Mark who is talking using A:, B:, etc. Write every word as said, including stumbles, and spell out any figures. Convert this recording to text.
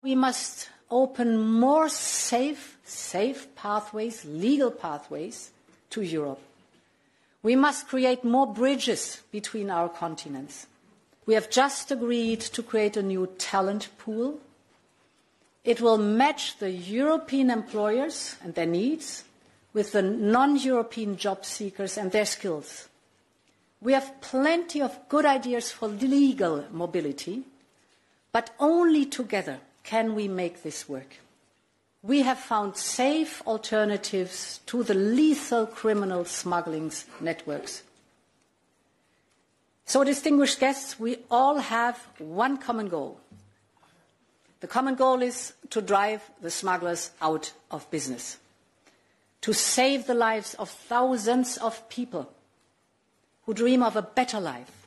A: We must open more safe, safe pathways, legal pathways to Europe. We must create more bridges between our continents. We have just agreed to create a new talent pool. It will match the European employers and their needs with the non-European job seekers and their skills. We have plenty of good ideas for legal mobility, but only together can we make this work. We have found safe alternatives to the lethal criminal smuggling networks. So, distinguished guests, we all have one common goal. The common goal is to drive the smugglers out of business, to save the lives of thousands of people who dream of a better life,